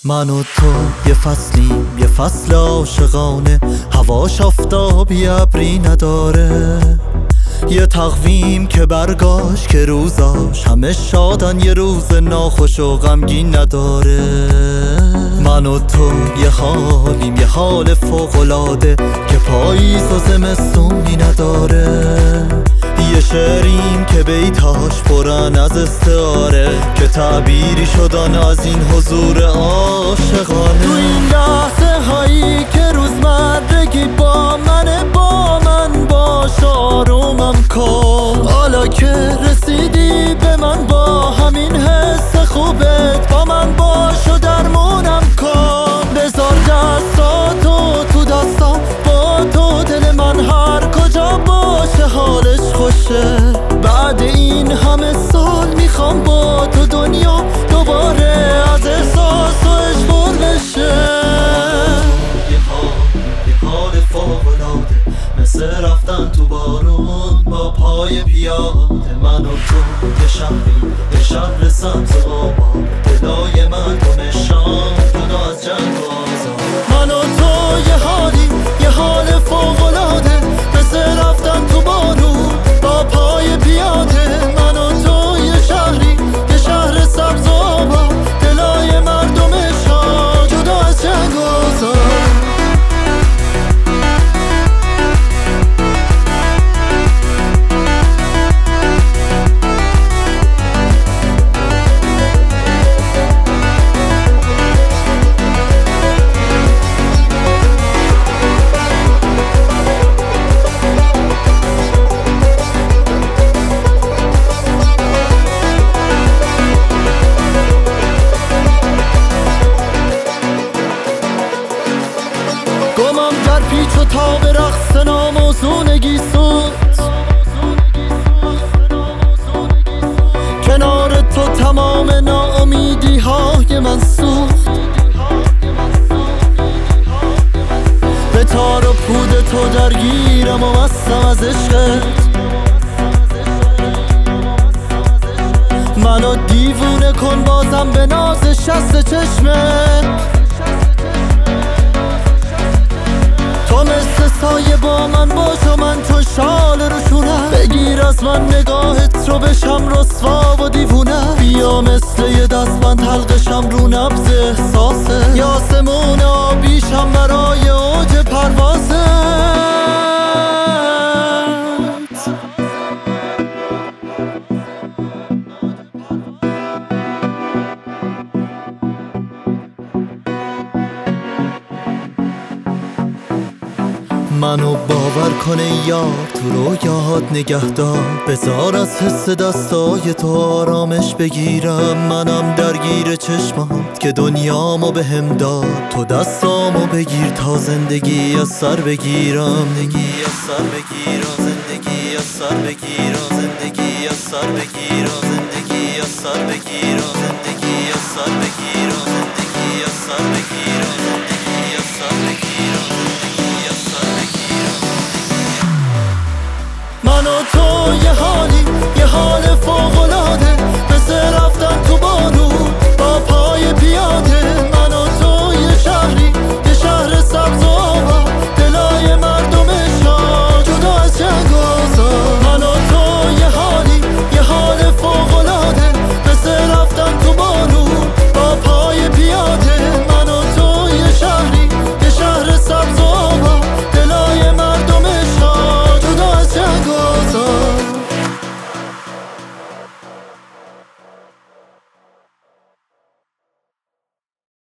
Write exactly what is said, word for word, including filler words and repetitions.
من و تو یه فصلیم، یه فصل عاشقانه، هواش آفتابی ابری نداره. یه تقویم که برگاش که روزاش همه شادن، یه روز ناخوش و غمگین نداره. من و تو یه حالیم، یه حال فوق‌العاده که پاییز و زمستونی نداره. یه شعریم که بیتاش پرن از استعاره، که تعبیری شدن از این حضور عاشقانه. تو این لحظه هایی که روزمرگی با منه، با من باش، آرومم کن. حالا که رسیدی به من با همین حس خوبت، با من باش و درمونم کن. بذار دستاتو تو دستام، با تو دل من هر کجا باشه حالش خوشه. بعد این همه سال میخوام با تو دنیا دوباره از احساس و اشبار بشه. یه حال، یه حال فوق‌العاده، مثل رفتن تو بارون با پای پیاده. من و تو یه شهری، یه شهر سبز و آباد، دلای مردم شام جدا از جنگ و آزاد. من و تو یه حالی، یه حال فوق‌العاده، مثل رفتن تو بارون با پای پیاده. من و تو یه شهری، یه شهر سبز و آباد، دلای مردم شام جدا از جنگ و آزاد. گمم در پیچ و تاب رقص ناموزونگی سود، کنار تو تمام ناامیدی های من سوخت. به تار و پود تو درگیرم و مستم از عشقت. منو دیوونه کن بازم به ناز شست چشمت. تو مثل سایه با من باش و من تو شال روشونم. بگیر از من نگاهت رو بشم رسوا و دیوونه. بیا مثل یه دستبند حلقشم رو نبض احساسه. یا آسمون آبیشم برای اوج پروازت. منو باور کنه یار، تو رویاهات نگهدار. بذار از حس دستای تو آرامش بگیرم. منم درگیر چشمات که دنیامو بهم داد. تو دستامو بگیر تا زندگی از سر بگیرم. زندگی از سر بگیرم، زندگی از سر بگیرم، زندگی از سر بگیرم، زندگی از سر بگیرم، زندگی از سر بگیرم.